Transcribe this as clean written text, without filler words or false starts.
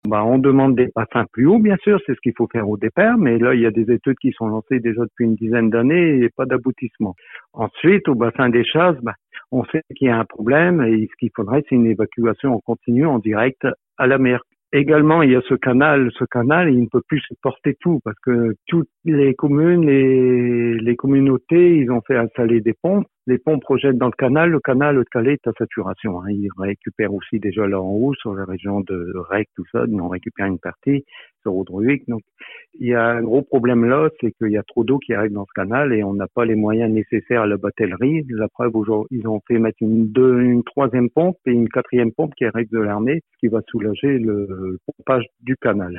On demande des bassins plus hauts, bien sûr, c'est ce qu'il faut faire au départ, mais là, il y a des études qui sont lancées déjà depuis une dizaine d'années et pas d'aboutissement. Ensuite, au bassin des Chasses, on sait qu'il y a un problème et ce qu'il faudrait, c'est une évacuation en continu, en direct à la mer. Également, il y a ce canal, il ne peut plus supporter tout parce que toutes les communes, les communautés, ils ont fait installer des pompes. Les pompes projettent dans le canal est à saturation. Il récupère aussi déjà là en haut, sur la région de Rec, tout ça, on récupère une partie sur Audruic. Donc, il y a un gros problème là, c'est qu'il y a trop d'eau qui arrive dans ce canal et on n'a pas les moyens nécessaires à la batellerie. La preuve, aujourd'hui, ils ont fait mettre une troisième pompe et une quatrième pompe qui arrive de l'armée, qui va soulager le pompage du canal.